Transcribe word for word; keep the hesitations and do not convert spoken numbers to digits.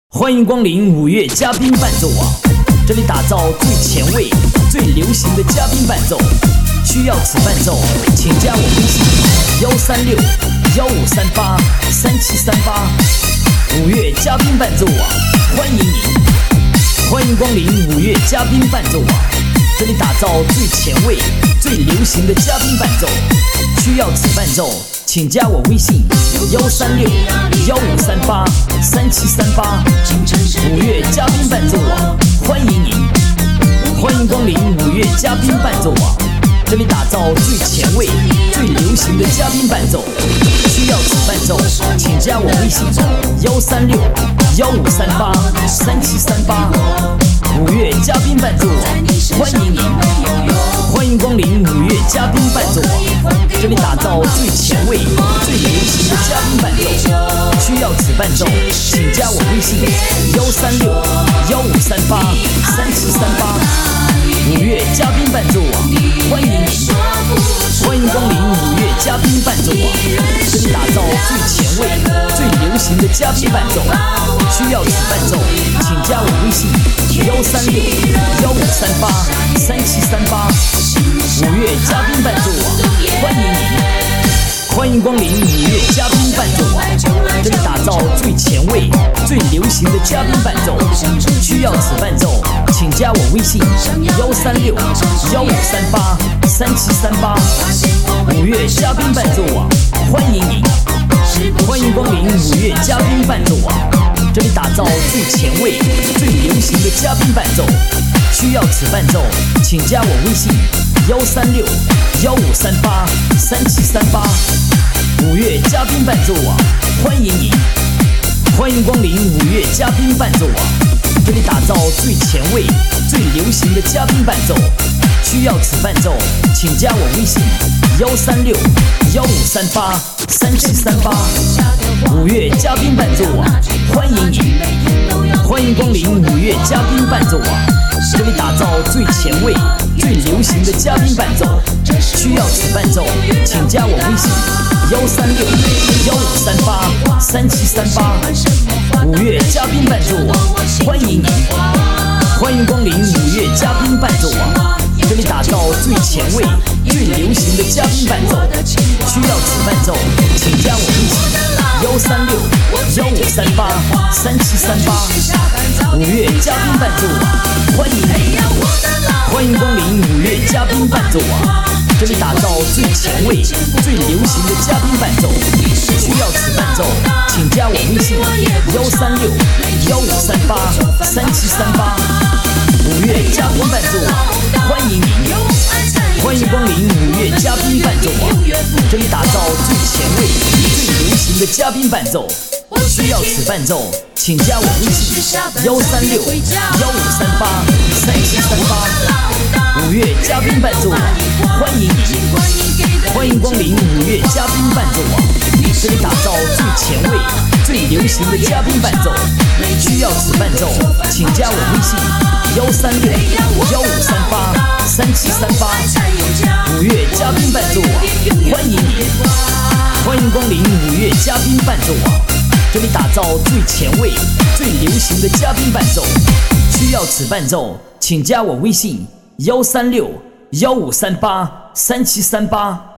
欢迎光临五月嘉宾伴奏网，这里打造最前卫、最流行的嘉宾伴奏。需要此伴奏，请加我微信：幺三六幺五三八三七三八。五月嘉宾伴奏网，欢迎你！欢迎光临五月嘉宾伴奏网，这里打造最前卫、最流行的嘉宾伴奏。需要此伴奏，请加我微信：幺三六幺五三八三七三八。五月嘉宾伴奏网，欢迎您！欢迎光临五月嘉宾伴奏网，这里打造最前卫、最流行的嘉宾伴奏。需要此伴奏，请加我微信：幺三六幺五三八三七三八。五月嘉宾伴奏网，欢迎您！欢迎光临五月嘉宾伴奏网，这里打造最前卫、最流行的嘉宾伴奏。需要此伴奏，请加我微信：幺三六幺五三八三七三八。五月嘉宾伴奏网，欢迎您！欢迎光临五月嘉宾伴奏网，这里打造最前卫、最流行的嘉宾伴奏。需要此伴奏，请加我微信：幺三六幺五三八三七三八。五月嘉宾伴奏网，欢迎您！欢迎光临五月嘉宾伴奏网，这里打造最前卫、最流行的嘉宾伴奏。需要此伴奏，请加我微信：幺三六幺五三八三七三八。五月嘉宾伴奏网，欢迎您！欢迎光临五月嘉宾伴奏网，这里打造最前卫、最流行的嘉宾伴奏。需要此伴奏，请加我微信：幺三六幺五三八三七三八。五月嘉宾伴奏网，欢迎您！欢迎光临五月嘉宾伴奏网，这里打造最前卫、最流行的嘉宾伴奏。需要此伴奏，请加我微信：幺三六幺五三八三七三八。五月嘉宾伴奏网，欢迎您！欢迎光临五月嘉宾伴奏网，这里打造最前卫、最流行的嘉宾伴奏。需要此伴奏，请加我微信：幺三六幺五三八三七三八。五月嘉宾伴奏网，欢迎您！欢迎光临五月嘉宾伴奏网，这里打造最前卫、最流行的嘉宾伴奏。需要此伴奏，请加我微信：幺三六幺五三八三七三八。五月嘉宾伴奏网，欢迎您！欢迎光临五月嘉宾伴奏网，这里打造最前卫、最流行的嘉宾伴奏。需要此伴奏，请加我微信：幺三六幺五三八三七三八。五月嘉宾伴奏网，欢迎您！欢迎光临五月嘉宾伴奏网，这里打造最前卫、最流行的嘉宾伴奏。需要此伴奏，请加我微信：幺三六幺五三八三七三八。五月嘉宾伴奏网，欢迎您！欢迎光临五月嘉宾伴奏网，这里打造最前卫、最流行的嘉宾伴奏。需要此伴奏，请加我微信：幺三六幺五三八三七三八。五月嘉宾伴奏网，欢迎您！欢迎光临五月嘉宾伴奏网，这里打造最前卫、最流行的嘉宾伴奏。需要此伴奏，请加我微信：幺三六幺五三八三七三八。